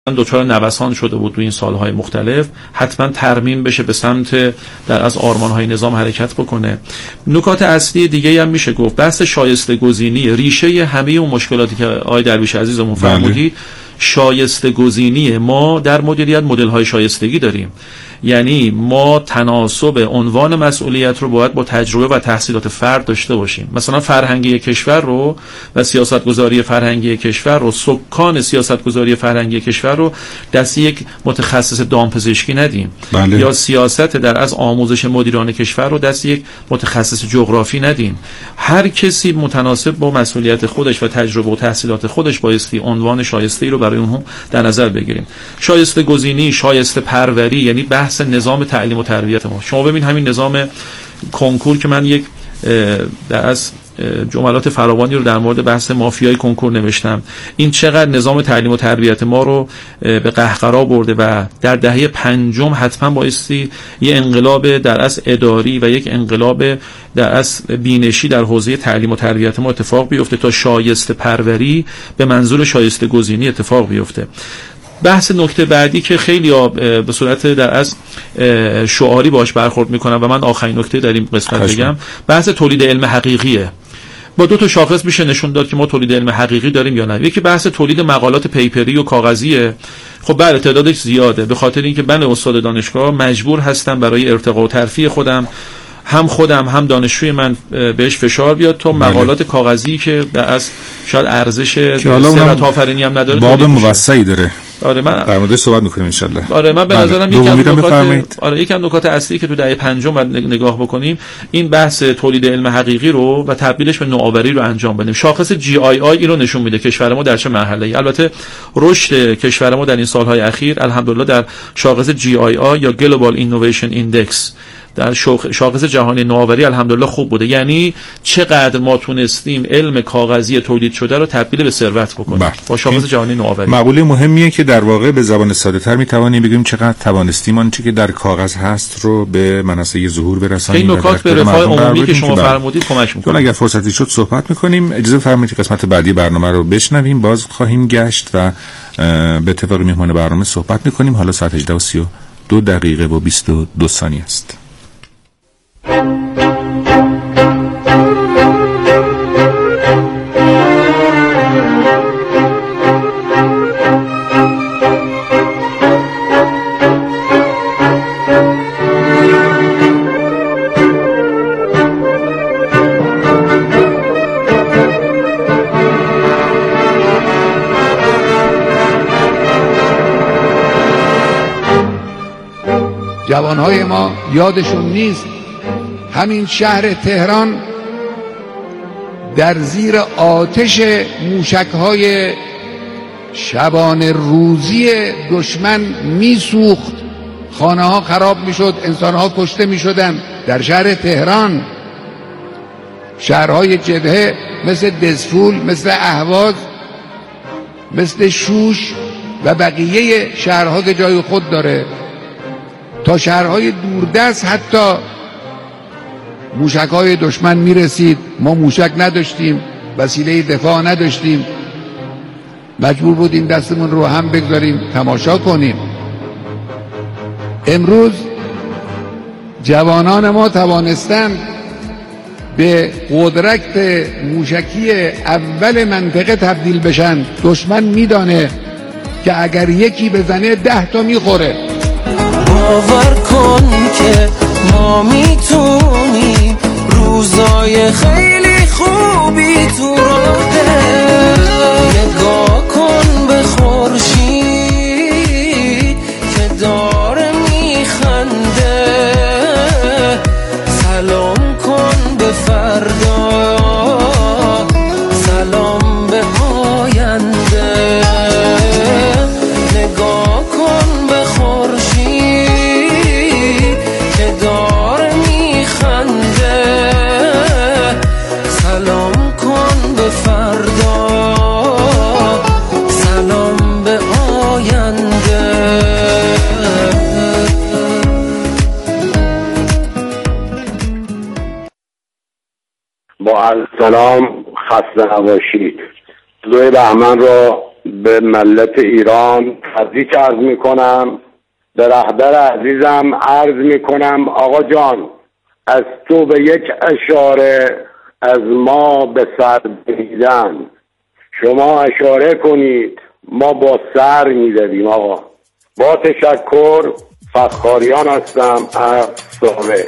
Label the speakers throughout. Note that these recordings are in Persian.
Speaker 1: دچار نوسان شده بود تو این سالهای مختلف، حتما ترمیم بشه به سمت در از آرمانهای نظام حرکت بکنه. نکات اصلی دیگه هم میشه گفت بحث شایسته گزینی، ریشه همه اون مشکلاتی که آقای درویش عزیزمون فرمودید شایسته گزینی. ما در مدیریت مدل های شایستگی داریم، یعنی ما تناسب عنوان مسئولیت رو باید با تجربه و تحصیلات فرد داشته باشیم. مثلا فرهنگی کشور رو و سیاستگذاری فرهنگی کشور رو، سکان سیاستگذاری فرهنگی کشور رو دست یک متخصص دامپزشکی ندیم. یا سیاست در از آموزش مدیران کشور رو دست یک متخصص جغرافی ندیم. هر کسی متناسب با مسئولیت خودش و تجربه و تحصیلات خودش بایستی عنوان شایسته‌ای رو برای اونها در نظر بگیریم. شایسته گزینی، شایسته پروری، یعنی بحث نظام تعلیم و تربیت ما. شما ببین همین نظام کنکور که من یک در از جملات فراوانی رو در مورد بحث مافیای کنکور نوشتم، این چقدر نظام تعلیم و تربیت ما رو به قهقرا برده و در دهه پنجم حتما بایستی یه انقلاب در از اداری و یک انقلاب در از بینشی در حوزه تعلیم و تربیت ما اتفاق بیفته تا شایسته پروری به منظور شایسته گزینی اتفاق بیفته. بحث نکته بعدی که خیلی به صورت در از شعاری باش برخورد میکنن و من آخرین نکته در این قسمت بگم، بحث تولید علم حقیقیه. با دو تا شاخص میشه نشون داد که ما تولید علم حقیقی داریم یا نه. یکی بحث تولید مقالات پیپری و کاغذیه. خب بله تعدادش زیاده، به خاطر اینکه من استاد دانشگاه مجبور هستم برای ارتقا و ترفیع خودم هم دانشجوی من بهش فشار بیاد تو مقالات کاغذی که از شاید ارزش ثروت آفرینی هم نداره،
Speaker 2: باب موسعی داره.
Speaker 1: آره من
Speaker 2: در موردش صحبت می‌کنیم ان شاءالله.
Speaker 1: آره من به نظرم یکم نکات اصلی که تو دهه پنجم بعد نگاه بکنیم این بحث تولید علم حقیقی رو و تبدیلش به نوآوری رو انجام بدیم. شاخص GII این رو نشون میده کشور ما در چه مرحله‌ای. البته رشد کشور ما در این سالهای اخیر الحمدلله در شاخص GII یا Global Innovation Index در شاخص جهانی نوآوری الحمدلله خوب بوده. یعنی چقدر ما تونستیم علم کاغذی تولید شده رو تبدیل به ثروت بکنیم با شاخص جهانی نوآوری.
Speaker 2: مقوله مهمیه که در واقع به زبان ساده‌تر میتوانیم بگیم چقدر توانستیم آنچه که در کاغذ هست رو به منصه ظهور برسانیم.
Speaker 1: این نکات به رفاه عمومی که شما فرمودید کمک می‌کنه.
Speaker 2: اگر فرصتی شد صحبت می‌کنیم. اجازه بفرمایید قسمت بعدی برنامه رو بشنویم. باز خواهیم گشت و به اتفاق میهمان برنامه صحبت می‌کنیم. حالا ساعت 18:32 دقیقه و 22 ثانیه است.
Speaker 3: جوانهای ما یادشون نیست همین شهر تهران در زیر آتش موشک‌های شبانه روزی دشمن میسوخت، خانه‌ها خراب میشد، انسان‌ها کشته میشدن. در شهر تهران شهرهای جبهه مثل دزفول، مثل اهواز، مثل شوش و بقیه شهرها که جای خود داره، تا شهرهای دوردست حتی موشک‌های دشمن میرسید. ما موشک نداشتیم، وسیله دفاع نداشتیم، مجبور بودیم دستمون رو هم بگذاریم تماشا کنیم. امروز جوانان ما توانستند به قدرت موشکی اول منطقه تبدیل بشن. دشمن میدانه که اگر یکی بزنه 10 تا میخوره.
Speaker 4: باور کن که ما میتونیم، روزای خیلی خوبی تو راهه. نگاه کن به خورشید که داره میخنده، سلام کن به فردا، سلام به آینده. نگاه کن به خورشید که داره میخنده، سلام کن به فردا، سلام به آینده.
Speaker 5: با سلام، خسته نباشید. 2 بهمن را به ملت ایران تبریک عرض میکنم. به رهبر عزیزم عرض میکنم آقا جان، از تو به یک اشاره از ما به سر بریدن. شما اشاره کنید ما با سر میدویم. آقا با تشکر، فخاریان هستم از صحبه.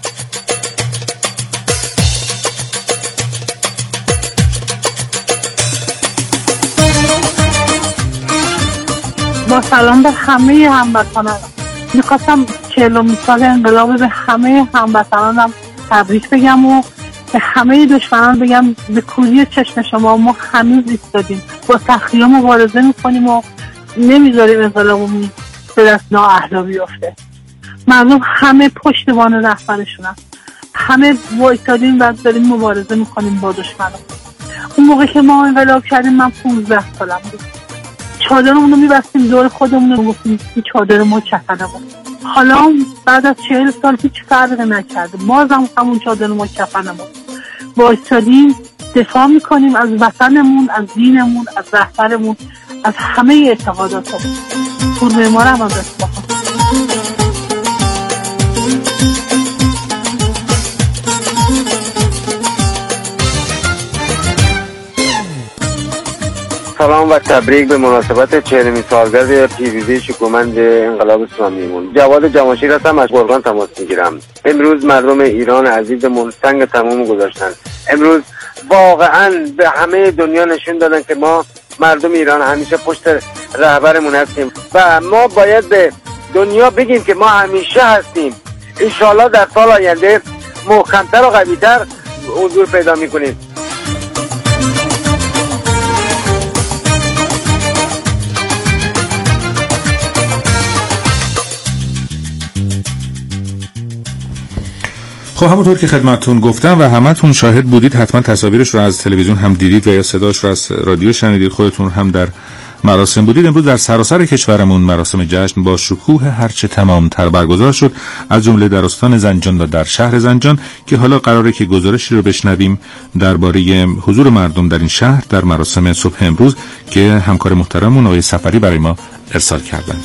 Speaker 6: با سلام به همه هموطنان، میخواستم 40 سال انقلاب به همه هموطنانم تبریک بگم و به همه دشمنان بگم به کوری چشم شما ما هنوز ایستادیم، با تخریه مبارزه میکنیم و نمیذاریم انقلابمون به دست نااهلا بیفته. مردم همه پشتیبان رهبرشونن، همه وایسادیم و داریم مبارزه میکنیم با دشمنان. اون موقع که ما انقلاب کردیم من 15 سالم بود، چادرمون رو میبستیم دور خودمون رو گفتیم این چادر ما کفنمون. حالا بعد از 40 سال هیچ فرقی نکرده، بازم همون چادر ما کفنمون. وایسادیم دفاع میکنیم از وطنمون، از دینمون، از رهبرمون، از همه اعتقاداتمون. پول ما رو هم از دست بخون.
Speaker 5: سلام و تبریک به مناسبت 40مین سالگرد پیروزی شکوهمند انقلاب اسلامیمون. جواد جماشیر هستم، از گرگان تماس میگیرم. امروز مردم ایران عزیزمون سنگ تموم گذاشتن. امروز واقعا به همه دنیا نشون دادن که ما مردم ایران همیشه پشت رهبرمون هستیم و ما باید به دنیا بگیم که ما همیشه هستیم. انشالله در سال آینده محکمتر و قوی‌تر حضور پیدا میکنیم.
Speaker 2: خب همونطور که خدمتتون گفتم و همتون شاهد بودید، حتما تصاویرش رو از تلویزیون هم دیدید و یا صداش رو از رادیو شنیدید، خودتون هم در مراسم بودید. امروز در سراسر کشورمون مراسم جشن با شکوه هرچه تمام‌تر برگزار شد، از جمله در استان زنجان و در شهر زنجان که حالا قراره که گزارشی رو بشنویم درباره حضور مردم در این شهر در مراسم صبح امروز که همکار محترممون آقای سفری برای ما ارسال کردن.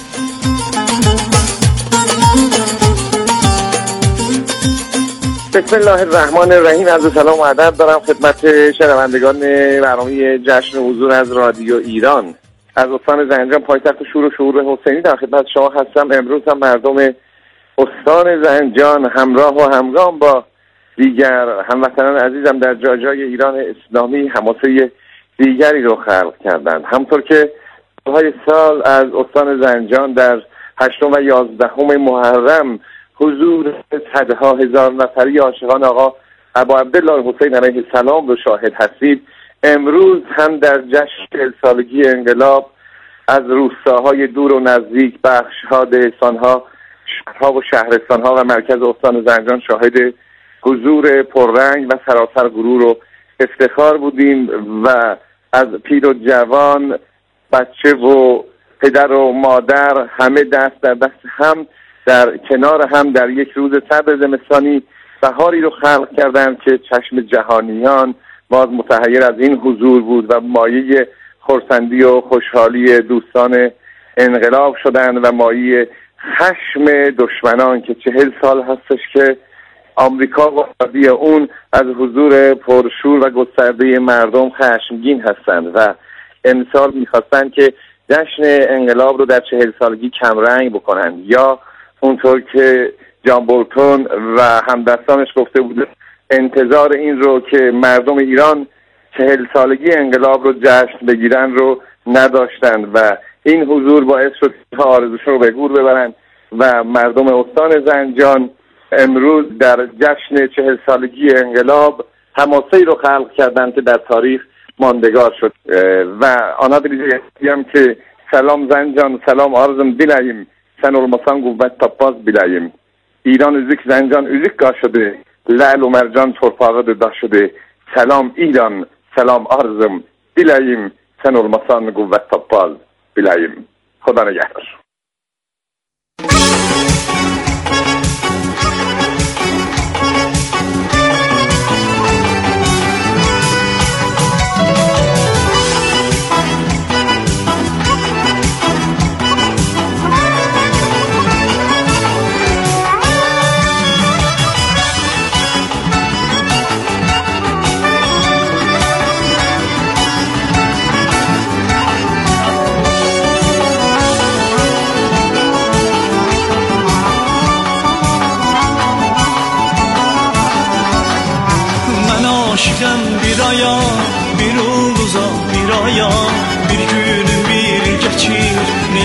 Speaker 7: بسم الله الرحمن الرحیم. عرض سلام و ادب دارم خدمت شنوندگان برنامه جشن حضور از رادیو ایران. از استان زنجان پایتخت شور و شعور حسینی در خدمت شما هستم. امروز هم مردم استان زنجان همراه و همگام با دیگر هموطنان عزیزم در جای ایران اسلامی حماسه دیگری رو خلق کردند. همطور که های سال از استان زنجان در 8 و 11 محرم حضور صدها هزار نفری عاشقان آقا ابا عبدالله حسین علیه السلام رو شاهد هستید، امروز هم در جشن سالگی انقلاب از روستاهای دور و نزدیک، بخش‌ها، دهستان‌ها، شهرها و شهرستان‌ها و مرکز استان زنجان شاهد حضور پررنگ و سراسر غرور و افتخار بودیم و از پیر و جوان، بچه و پدر و مادر همه دست در دست هم در کنار هم در یک روز سرد زمستانی بهاری رو خلق کردند که چشم جهانیان باز متحیر از این حضور بود و مایه خرسندی و خوشحالی دوستان انقلاب شدند و مایه خشم دشمنان که 40 سال هستش که آمریکا و آبادی اون از حضور پرشور و گسترده مردم خشمگین هستند و امسال میخواستند که جشن انقلاب رو در 40 سالگی کمرنگ بکنند، یا اونطور که جان بولتون و همدستانش گفته بود انتظار این رو که مردم ایران 40 سالگی انقلاب رو جشن بگیرن رو نداشتند و این حضور باعث شد تا آرزوشون رو به گور ببرن و مردم استان زنجان امروز در جشن 40 سالگی انقلاب حماسه‌ای رو خلق کردند که در تاریخ ماندگار شد و آنها دیدیم که سلام زنجان، سلام آرزم بیلاییم، sen olmasan kuvvet tapmaz bileyim. İran üzük Zencan üzük kaşıdı, lal و مرجان torpağı daşıdı. Selam İran, selam arzım bileyim, sen olmasan kuvvet tapmaz bileyim. Xuda nigahtar.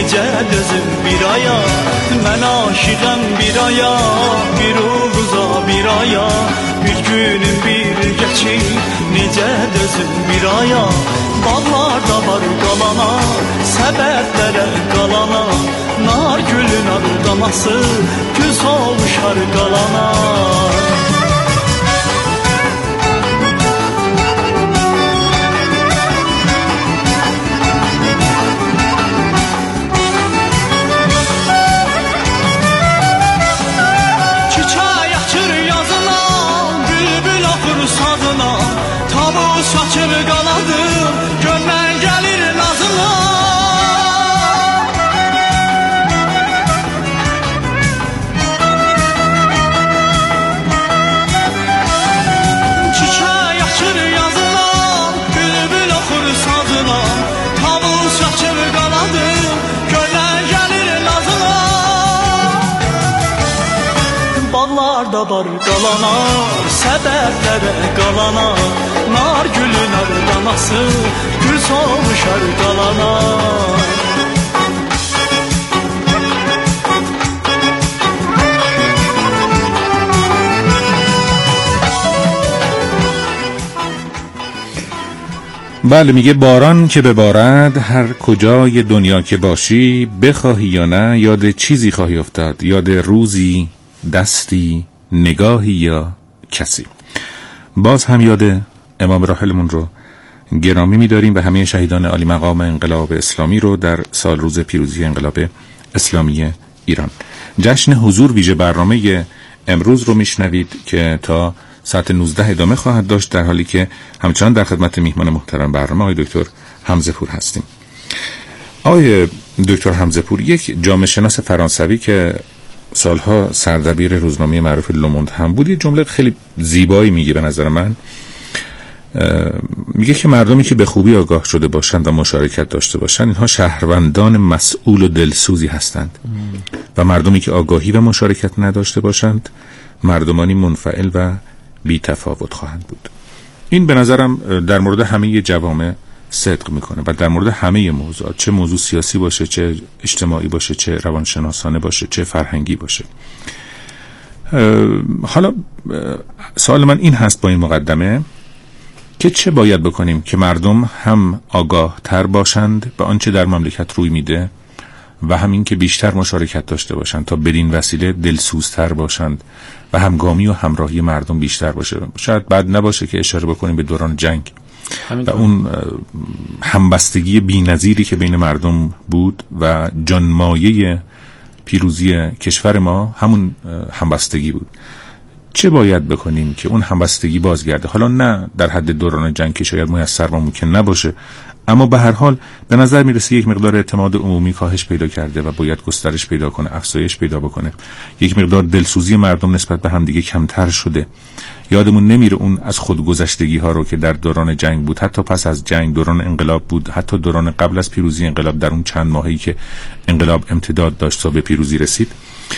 Speaker 8: necə dözüm bir aya, mən aşiqəm bir aya, bir uğuza bir aya, bir günün bir geçi, necə dözüm bir aya, bağlarda var qalana, səbətlərə qalana, nar gülün ardaması, göz oluşar qalana.
Speaker 9: Saçır qaladım, gönlən gəlir nazına. Çiçək açır yazına, bülbül oxur sazına. Tavus saçır qaladım, gönlən gəlir nazına. Bağlarda var qalana, səbətlərə qalana, nar gülün arlaması, gül solmuşar qalana.
Speaker 2: بله، میگه باران که ببارد هر کجای دنیا که باشی، بخواهی یا نه یاد چیزی خواهی افتاد، یاد روزی، دستی، نگاهی یا کسی. باز هم یاد امام راحلمون رو گرامی می‌داریم و همه شهیدان عالی مقام انقلاب اسلامی رو در سال روز پیروزی انقلاب اسلامی ایران. جشن حضور ویژه برنامه امروز رو میشنوید که تا ساعت 19 ادامه خواهد داشت، در حالی که همچنان در خدمت میهمان محترم برنامه آقای دکتر حمزه پور هستیم. آقای دکتر حمزه پور یک جامعه شناس فرانسوی که سالها سردبیر روزنامه معروف لوموند هم بود، یه جمله خیلی زیبایی میگه به نظر من. میگه که مردمی که به خوبی آگاه شده باشند و مشارکت داشته باشند، اینها شهروندان مسئول و دلسوزی هستند و مردمی که آگاهی و مشارکت نداشته باشند، مردمانی منفعل و بی تفاوت خواهند بود. این به نظرم در مورد همه جوامع صدق میکنه و در مورد همه موضوعات، چه موضوع سیاسی باشه، چه اجتماعی باشه، چه روانشناسانه باشه، چه فرهنگی باشه. حالا سوال من این هست با این مقدمه که چه باید بکنیم که مردم هم آگاه تر باشند به آنچه در مملکت روی میده و همین که بیشتر مشارکت داشته باشند تا بدین وسیله دلسوزتر باشند و همگامی و همراهی مردم بیشتر باشه. شاید بد نباشه که اشاره بکنیم به دوران جنگ و اون همبستگی بی‌نظیری که بین مردم بود و جانمایه پیروزی کشور ما همون همبستگی بود. چه باید بکنیم که اون همبستگی بازگرده؟ حالا نه در حد دوران جنگ که شاید میسر و ممکن نباشه، اما به هر حال به نظر میرسه یک مقدار اعتماد عمومی کاهش پیدا کرده و باید گسترش پیدا کنه، افزایش پیدا بکنه. یک مقدار دلسوزی مردم نسبت به هم دیگه کمتر شده. یادمون نمیره اون از خودگذشتگی ها رو که در دوران جنگ بود، حتی پس از جنگ، دوران انقلاب بود، حتی دوران قبل از پیروزی انقلاب، در اون چند ماهی که انقلاب امتداد داشت تا به پیروزی رسید.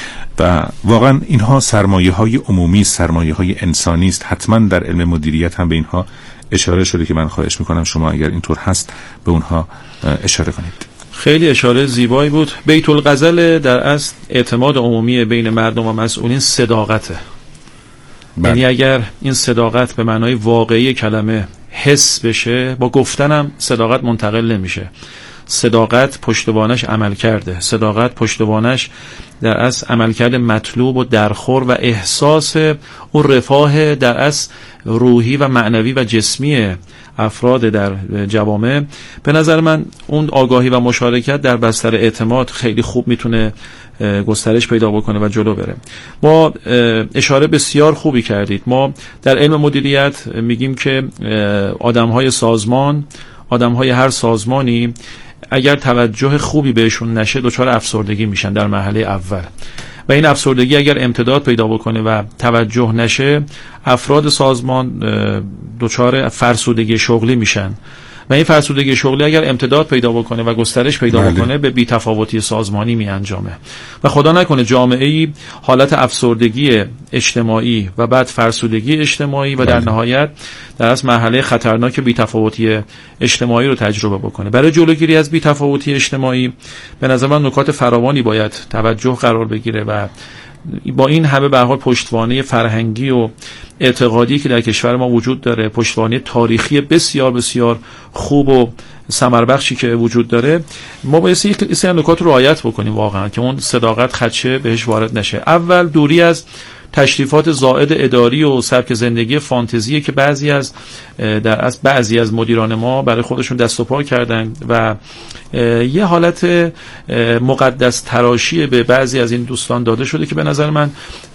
Speaker 2: و واقعا اینها سرمایه های عمومی، سرمایه های انسانی است. حتما در علم مدیریت هم به اینها اشاره شده که من خواهش میکنم شما اگر اینطور هست به اونها اشاره کنید.
Speaker 1: خیلی اشاره زیبایی بود. بیت الغزل در اصل اعتماد عمومی بین مردم و مسئولین صداقته. یعنی اگر این صداقت به معنای واقعی کلمه حس بشه، با گفتنم صداقت منتقل نمیشه. صداقت پشتوانش عمل کرده، صداقت پشتوانش در اصل عملکرد مطلوب و درخور و احساس اون رفاه در اصل روحی و معنوی و جسمی افراد در جوامع. به نظر من اون آگاهی و مشارکت در بستر اعتماد خیلی خوب میتونه گسترش پیدا بکنه و جلو بره. ما اشاره بسیار خوبی کردید. ما در علم مدیریت میگیم که آدم‌های سازمان، آدم‌های هر سازمانی اگر توجه خوبی بهشون نشه دچار افسردگی میشن در مرحله اول، و این افسردگی اگر امتداد پیدا بکنه و توجه نشه، افراد سازمان دچار فرسودگی شغلی میشن و این فرسودگی شغلی اگر امتداد پیدا بکنه و گسترش پیدا بکنه به بی‌تفاوتی سازمانی می‌انجامه و خدا نکنه جامعه‌ای حالت افسردگی اجتماعی و بعد فرسودگی اجتماعی و در نهایت در از مرحله خطرناک بی‌تفاوتی اجتماعی رو تجربه بکنه. برای جلوگیری از بی‌تفاوتی اجتماعی به نظر من نکات فراوانی باید توجه قرار بگیره و با این همه به هر حال پشتوانه فرهنگی و اعتقادی که در کشور ما وجود داره، پشتوانه تاریخی بسیار بسیار خوب و ثمربخشی که وجود داره، ما باید یک سری نکات رو رعایت بکنیم واقعا که اون صداقت خدشه بهش وارد نشه. اول دوری از تشریفات زائد اداری و سبک زندگی فانتزیه که بعضی از مدیران ما برای خودشون دست و پا کردن و یه حالت مقدس تراشی به بعضی از این دوستان داده شده که به نظر من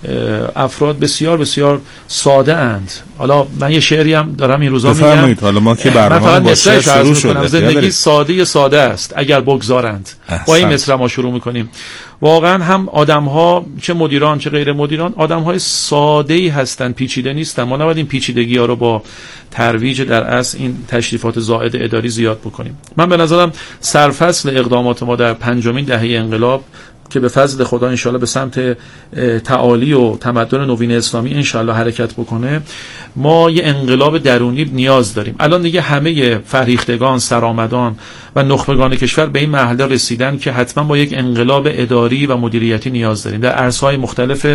Speaker 1: افراد بسیار بسیار ساده اند. حالا من یه شعری هم دارم این روزا میگم،
Speaker 2: حالا ما که برنامه با شعر شروع شده،
Speaker 1: زندگی ساده است اگر بگذارند. با این مصرع ما شروع میکنیم. واقعا هم آدم‌ها چه مدیران چه غیر مدیران آدم‌های ساده‌ای هستن، پیچیده نیستن. ما نباید این پیچیدگی‌ها رو با ترویج در اصل این تشریفات زائد اداری زیاد بکنیم. من به نظرم سرفصل اقدامات ما در 5مین دهه انقلاب که به فضل خدا انشالله به سمت تعالی و تمدن نوین اسلامی انشالله حرکت بکنه، ما یه انقلاب درونی نیاز داریم. الان دیگه همه فرهیختگان، سرآمدان و نخبگان کشور به این مرحله رسیدن که حتما با یک انقلاب اداری و مدیریتی نیاز داریم در عرصه‌های مختلف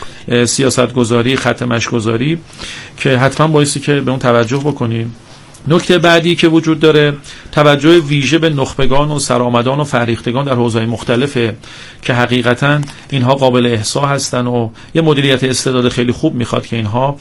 Speaker 1: سیاستگذاری، خط مشی‌گذاری که حتما بایستی که به اون توجه بکنیم. نکته بعدی که وجود داره توجه ویژه به نخبگان و سرآمدان و فرهیختگان در حوزه‌های مختلفه که حقیقتاً اینها قابل احصا هستن و یه مدیریت استعداد خیلی خوب میخواد که اینها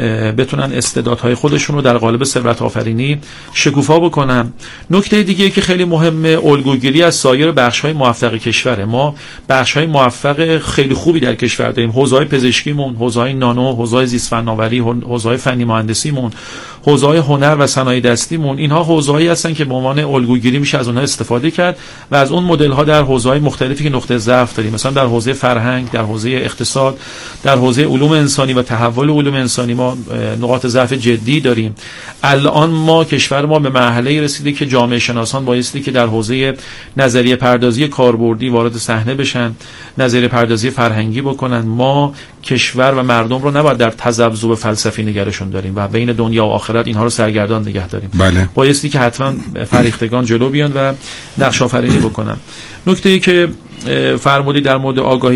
Speaker 1: بتونن استعدادهای خودشون رو در قالب ثروت آفرینی شکوفا بکنن. نکته دیگه که خیلی مهمه الگوگیری از سایر بخش‌های موفق کشوره. ما بخش‌های موفق خیلی خوبی در کشور داریم، حوزه‌های پزشکیمون، حوزه‌های نانو، حوزه‌های زیست فناوری، حوزه‌های فنی مهندسیمون، حوزه‌های هنر و صنایع دستیمون. اینها حوزه‌هایی هستن که به عنوان الگوگیری میشه از اونها استفاده کرد و از اون مدل‌ها در حوزه‌های مختلفی که نقطه ضعف داریم، مثلا در حوزه فرهنگ، در حوزه اقتصاد، در حوزه علوم انسانی و تحول علوم انسانی ما نقاط ضعف جدی داریم. الان ما کشور ما به مرحله رسیده که جامعه شناسان بایستی که در حوزه نظریه پردازی کاربردی وارد صحنه بشن، نظریه پردازی فرهنگی بکنن. ما کشور و مردم رو نباید در تذبذب فلسفی نگرشون داریم و بین دنیا و آخرت اینها رو سرگردان نگه داریم.
Speaker 2: بله.
Speaker 1: بایستی که حتما فرهیختگان جلو بیان و نقش آفرینی بکنن. نکته‌ای که فرمودی در مورد آگاهی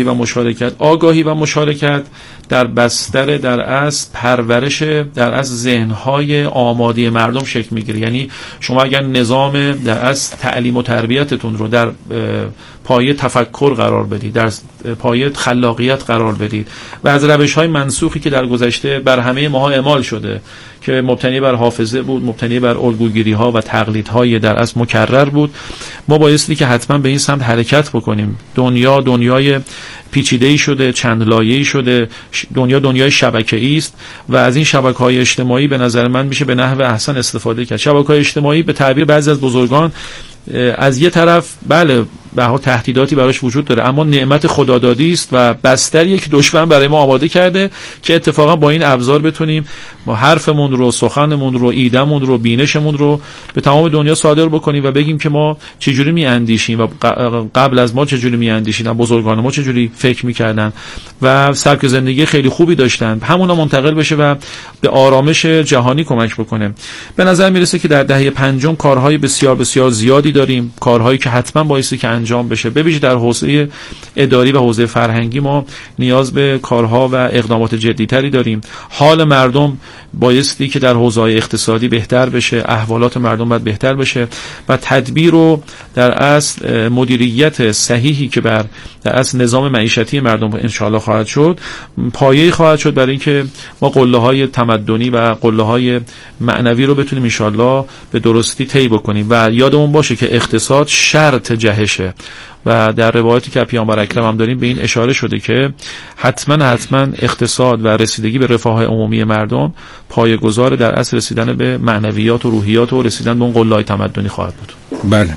Speaker 1: و مشارکت در بستر در اصل پرورش در اصل ذهن‌های آماده مردم شکل میگیره. یعنی شما اگر نظام در اصل تعلیم و تربیتتون رو در پایه تفکر قرار بدید، در پایه خلاقیت قرار بدید و از روش‌های منسوخی که در گذشته بر همه ماها اعمال شده که مبتنی بر حافظه بود، مبتنی بر الگوگیری‌ها و تقلیدهای در اصل مکرر بود، ما بایستی که حتما به این سمت حرکت بکنیم. دنیای پیچیده‌ای شده، چند لایه‌ای شده، دنیای شبکه‌ای است و از این شبکه‌های اجتماعی به نظر من میشه به نحو احسن استفاده کرد. شبکه‌های اجتماعی به تعبیر بعضی از بزرگان از یه طرف بله به هر تهدیداتی براش وجود داره، اما نعمت خدادادی است و بستریه که دشمن برای ما آماده کرده که اتفاقا با این ابزار بتونیم ما حرفمون رو، سخنمون رو، ایدهمون رو، بینشمون رو به تمام دنیا صادر بکنیم و بگیم که ما چجوری میاندیشیم و قبل از ما چجوری میاندیشیدن، بزرگان ما چجوری فکر میکردن و سبک زندگی خیلی خوبی داشتن، همونا منتقل بشه و به آرامش جهانی کمک بکنه. به نظر میرسه که در دهه پنجم کارهای بسیار بسیار زیادی داریم، کارهایی که حتما بایستی که انجام بشه. ببینید در حوزه اداری و حوزه فرهنگی ما نیاز به کارها و اقدامات جدی‌تری داریم. حال مردم بایستی که در حوزه‌های اقتصادی بهتر بشه، احوالات مردم باید بهتر بشه و تدبیر و در اصل مدیریت صحیحی که بر در اصل نظام معیشتی مردم انشاءالله خواهد شد، پایه‌ای خواهد شد برای اینکه ما قله‌های تمدنی و قله‌های معنوی رو بتونیم انشاءالله به درستی طی بکنیم. و یادمون باشه که اقتصاد شرط جهشه و در روایتی که پیامبر اکرم هم داریم به این اشاره شده که حتما اقتصاد و رسیدگی به رفاه عمومی مردم پایه‌گذار در اصل رسیدن به معنویات و روحیات و رسیدن به اون قله‌های تمدنی خواهد بود.
Speaker 2: بله.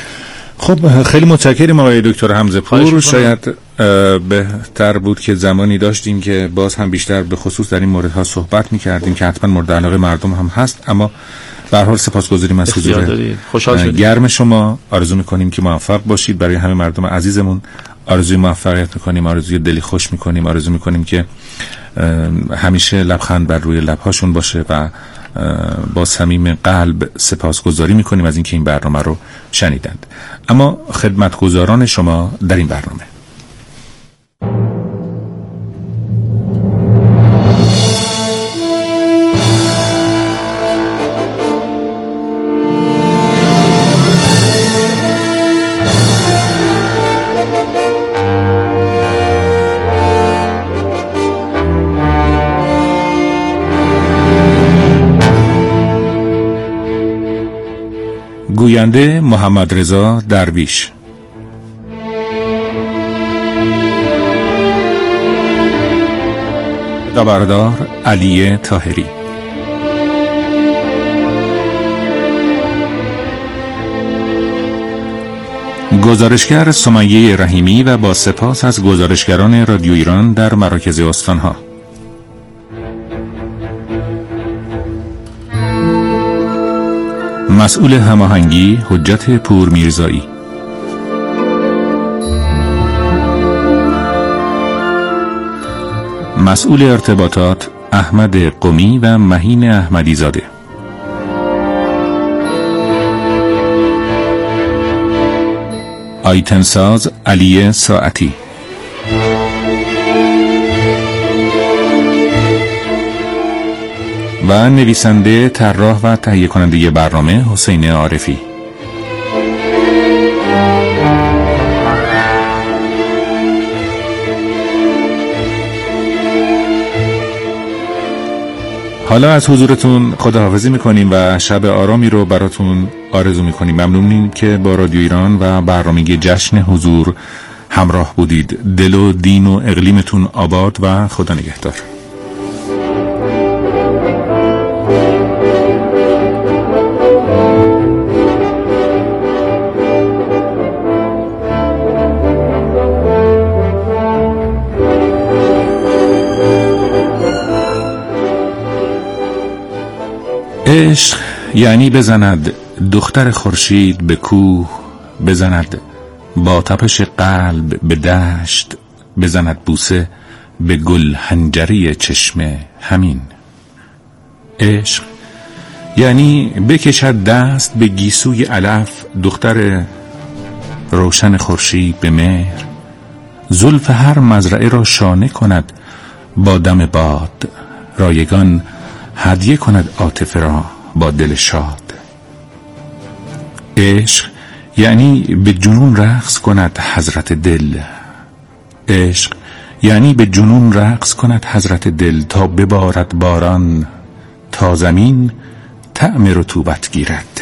Speaker 2: خب خیلی متشکرم آقای دکتر حمزه پور. شاید بهتر بود که زمانی داشتیم که باز هم بیشتر به خصوص در این موردها صحبت می‌کردیم که حتما مورد علاقه مردم هم هست، اما به هر حال سپاسگزاریم از حضور گرم شما. آرزو میکنیم که موفق باشید. برای همه مردم عزیزمون آرزوی موفقیت میکنیم، آرزوی دلی خوش میکنیم، آرزو میکنیم که همیشه لبخند بر روی لبهاشون باشه و با صمیم قلب سپاسگزاری میکنیم از اینکه این برنامه رو شنیدند. اما خدمتگزاران شما در این برنامه گوینده محمد رضا درویش، صدابردار علی طاهری، گزارشگر سمیه رحیمی و با سپاس از گزارشگران رادیو ایران در مراکز استانها. مسئول هماهنگی حجت پور میرزایی، مسئول ارتباطات احمد قمی و مهین احمدی زاده، آیتنساز علی ساعتی، و نویسنده، طراح و تهیه کننده برنامه حسین عارفی. حالا از حضورتون خداحافظی میکنیم و شب آرامی رو براتون آرزو میکنیم. ممنونیم که با رادیو ایران و برنامه جشن حضور همراه بودید. دل و دین و اقلیمتون آباد و خدا نگهدار. عشق یعنی بزند دختر خورشید به کوه، بزند با تپش قلب به دشت، بزند بوسه به گل حنجری چشمه همین. عشق یعنی بکشد دست به گیسوی علف دختر روشن خورشید به مهر، زلف هر مزرعه را شانه کند با دم باد، رایگان هدیه کند عاطفه را با دل شاد. عشق یعنی به جنون رقص کند حضرت دل، عشق یعنی به جنون رقص کند حضرت دل، تا ببارد باران تا زمین طعم رطوبت گیرد.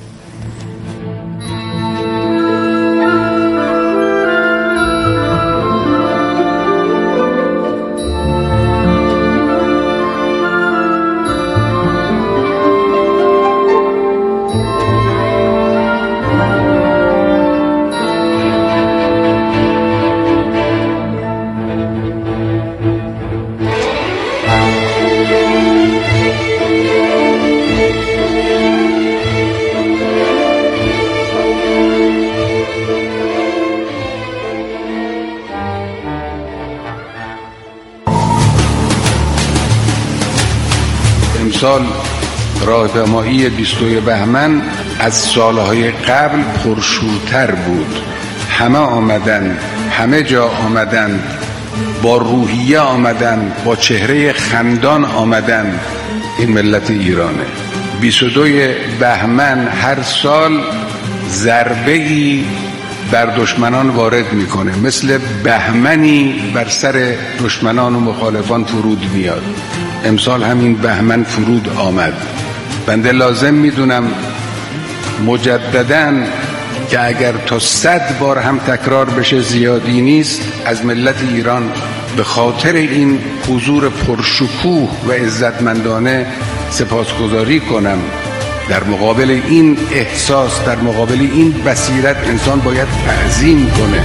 Speaker 3: امسال راهپیمایی 22 بهمن از سالهای قبل پرشورتر بود. همه آمدن، همه جا آمدن، با روحیه آمدن، با چهره خندان آمدن. این ملت ایرانه. 22 بهمن هر سال ضربه‌ای بر دشمنان وارد میکنه، مثل بهمنی بر سر دشمنان و مخالفان فرود میاد. امسال همین بهمن فرود آمد. بنده لازم میدونم مجدداً که اگر تا 100 بار هم تکرار بشه زیادی نیست، از ملت ایران به خاطر این حضور پرشکوه و عزتمندانه سپاسگزاری کنم. در مقابل این احساس، در مقابل این بصیرت انسان باید تعظیم کنه.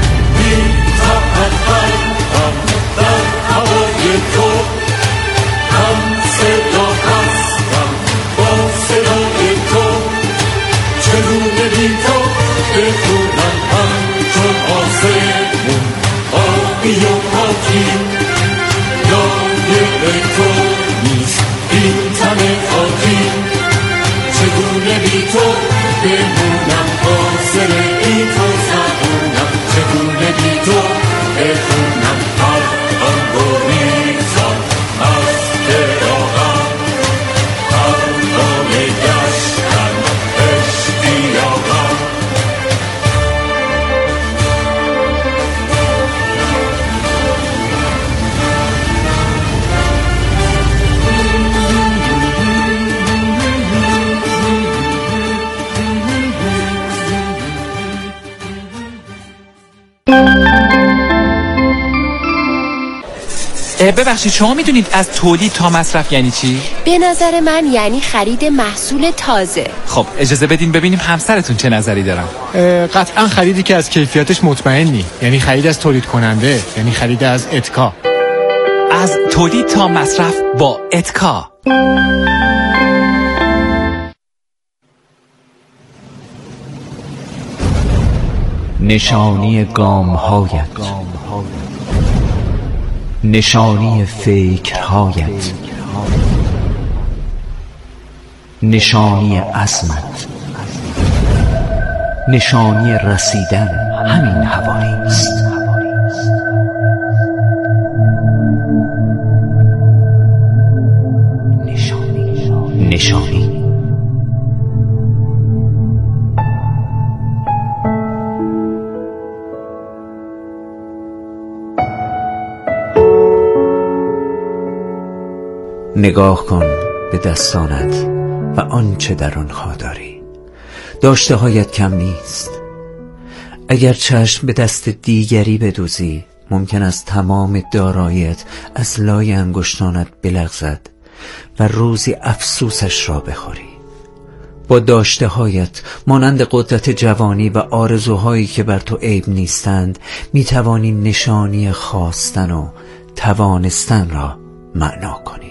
Speaker 9: هم صدا هستم با صدای تو بخونم الان گریزم از دراغم پروانه گشتن اشتیاقم
Speaker 10: ببخشید شما میدونید از تولید تا مصرف یعنی چی؟
Speaker 11: به نظر من یعنی خرید محصول تازه.
Speaker 10: خب اجازه بدین ببینیم همسرتون چه نظری دارن.
Speaker 12: قطعا خریدی که از کیفیتش مطمئنی، یعنی خرید از تولید کننده، یعنی خرید از اتکا.
Speaker 10: از تولید تا مصرف با اتکا.
Speaker 13: نشانی گام‌هایت، نشانی فکرهایت، نشانی عزمت، نشانی رسیدن همین حوالی است. نشانی نگاه کن به دستانت و آنچه در آنها داری. داشته هایت کم نیست. اگر چشم به دست دیگری بدوزی ممکن است تمام داراییت از لای انگشتانت بلغزد و روزی افسوسش را بخوری. با داشته هایت مانند قدرت جوانی و آرزوهایی که بر تو عیب نیستند می توانی نشانی خواستن و توانستن را معنا کنی.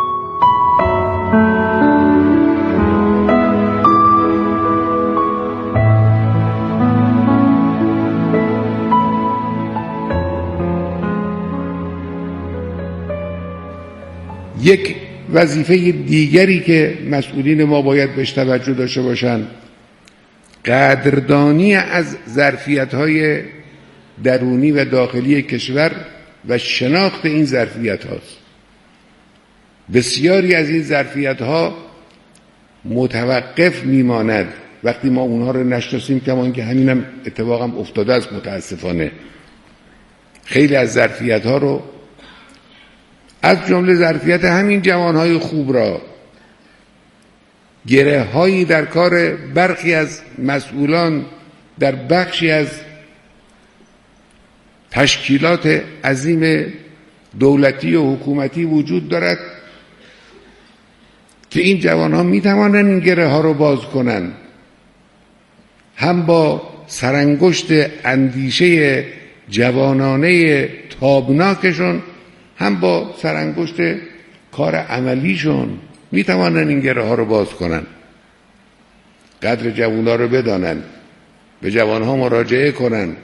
Speaker 3: یک وظیفه دیگری که مسئولین ما باید بهش توجه داشته باشند قدردانی از ظرفیت‌های درونی و داخلی کشور و شناخت این ظرفیت هاست. بسیاری از این ظرفیت ها متوقف میماند وقتی ما اونها رو نشناسیم، کمان که همینم اتفاقم افتاده است. متاسفانه خیلی از ظرفیت ها رو، از جمله ظرفیت همین جوانهای خوب را، گره هایی در کار برخی از مسئولان در بخشی از تشکیلات عظیم دولتی و حکومتی وجود دارد که این جوانها می توانند این گره ها رو باز کنند، هم با سرانگشت اندیشه جوانانه تابناکشون، هم با سرانگشت کار عملیشون می توانند این گره ها رو باز کنند. قدر جوانها رو بدانند، به جوانها مراجعه کنند،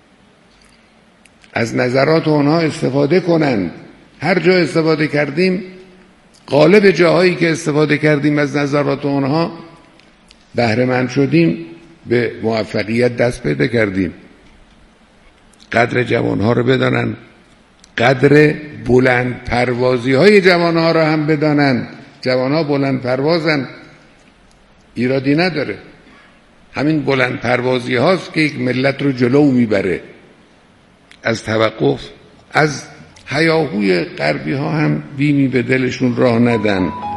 Speaker 3: از نظرات اونها استفاده کنند. هر جا استفاده کردیم، غالب جاهایی که استفاده کردیم از نظرات اونها بهره مند شدیم، به موفقیت دست پیدا کردیم. قدر جوانها رو بدانند، قدر بلند پروازی های جوانها رو هم بدانند. جوانها بلند پروازن، ایرادی نداره. همین بلند پروازی هاست که یک ملت رو جلو میبره. از توقف، از هیاهوی غربی ها هم بیمی به دلشون راه ندن.